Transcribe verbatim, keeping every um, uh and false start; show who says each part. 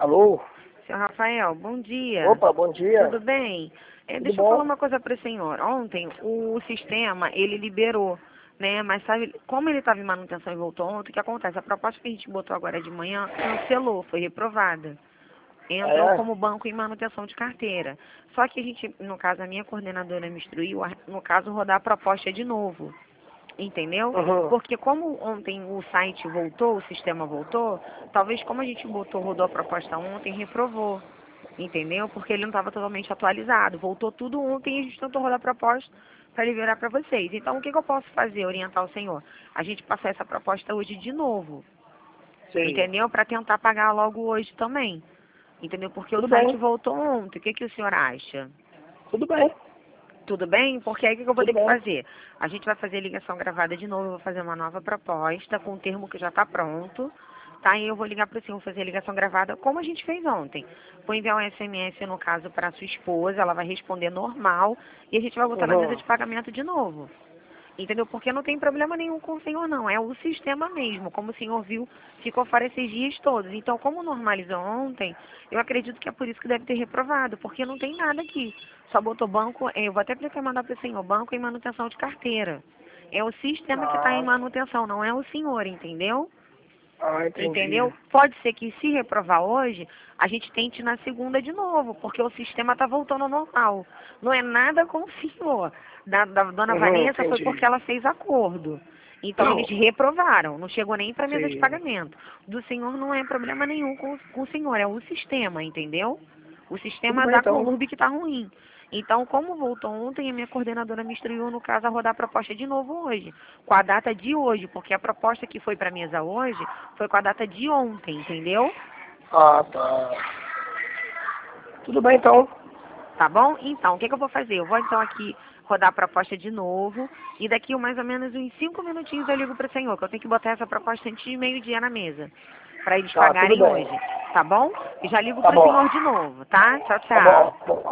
Speaker 1: Alô?
Speaker 2: Senhor Rafael, bom dia.
Speaker 1: Opa, bom dia.
Speaker 2: Tudo bem? É,
Speaker 1: Tudo
Speaker 2: deixa
Speaker 1: bom?
Speaker 2: eu falar uma coisa para o senhor. Ontem o sistema, ele liberou, né? Mas sabe, como ele estava em manutenção e voltou ontem, o que acontece? A proposta que a gente botou agora de manhã cancelou, foi reprovada. Entrou
Speaker 1: É?
Speaker 2: como banco em manutenção de carteira. Só que a gente, no caso, a minha coordenadora me instruiu, a- no caso, rodar a proposta de novo. Entendeu?
Speaker 1: Uhum.
Speaker 2: Porque como ontem o site voltou, o sistema voltou, talvez como a gente botou, rodou a proposta ontem, reprovou. Entendeu? Porque ele não estava totalmente atualizado. Voltou tudo ontem e a gente tentou rodar a proposta para liberar para vocês. Então, o que, que eu posso fazer, orientar o senhor? A gente passar essa proposta hoje de novo.
Speaker 1: Sim.
Speaker 2: Entendeu? Para tentar pagar logo hoje também. Entendeu? Porque o
Speaker 1: Tudo
Speaker 2: site
Speaker 1: bem.
Speaker 2: voltou ontem. O que, que o senhor acha?
Speaker 1: Tudo bem.
Speaker 2: Tudo bem? Porque aí o que que eu vou
Speaker 1: Tudo
Speaker 2: ter que
Speaker 1: bem.
Speaker 2: fazer? A gente vai fazer a ligação gravada de novo, eu vou fazer uma nova proposta com o termo que já está pronto. Tá? E eu vou ligar para o senhor, fazer a ligação gravada como a gente fez ontem. Vou enviar um S M S, no caso, para sua esposa, ela vai responder normal e a gente vai botar na mesa
Speaker 1: Uhum.
Speaker 2: de pagamento de novo. Entendeu? Porque não tem problema nenhum com o senhor, não. É o sistema mesmo. Como o senhor viu, ficou fora esses dias todos. Então, como normalizou ontem, eu acredito que é por isso que deve ter reprovado. Porque não tem nada aqui. Só botou banco, eu vou até precisar mandar para o senhor, banco em manutenção de carteira. É o sistema que está em
Speaker 1: Ah,
Speaker 2: manutenção, não é o senhor, entendeu?
Speaker 1: ah, entendi.
Speaker 2: Entendeu? Pode ser que se reprovar hoje, a gente tente na segunda de novo, porque o sistema está voltando ao normal. Não é nada com o senhor. Da, da dona
Speaker 1: Uhum,
Speaker 2: Vanessa foi
Speaker 1: entendi.
Speaker 2: porque ela fez acordo. Então eles reprovaram, não chegou nem para a mesa de
Speaker 1: Sim.
Speaker 2: pagamento. Do senhor não é problema nenhum com, com o senhor, é o sistema, entendeu? O
Speaker 1: Tudo
Speaker 2: sistema
Speaker 1: bem,
Speaker 2: da
Speaker 1: então.
Speaker 2: Colurb que está ruim. Então, como voltou ontem, a minha coordenadora me instruiu, no caso, a rodar a proposta de novo hoje, com a data de hoje, porque a proposta que foi para a mesa hoje foi com a data de ontem, entendeu?
Speaker 1: Ah, tá. Tudo bem, então.
Speaker 2: Tá bom? Então, o que, que eu vou fazer? Eu vou então aqui rodar a proposta de novo e daqui mais ou menos uns cinco minutinhos eu ligo para o senhor, que eu tenho que botar essa proposta antes de meio-dia na mesa, para eles
Speaker 1: Tá, tudo
Speaker 2: pagarem
Speaker 1: bem.
Speaker 2: hoje, tá bom? E já ligo
Speaker 1: Tá
Speaker 2: para o
Speaker 1: bom.
Speaker 2: senhor de novo, tá? Tchau,
Speaker 1: Tá bom.
Speaker 2: tchau.
Speaker 1: Bom.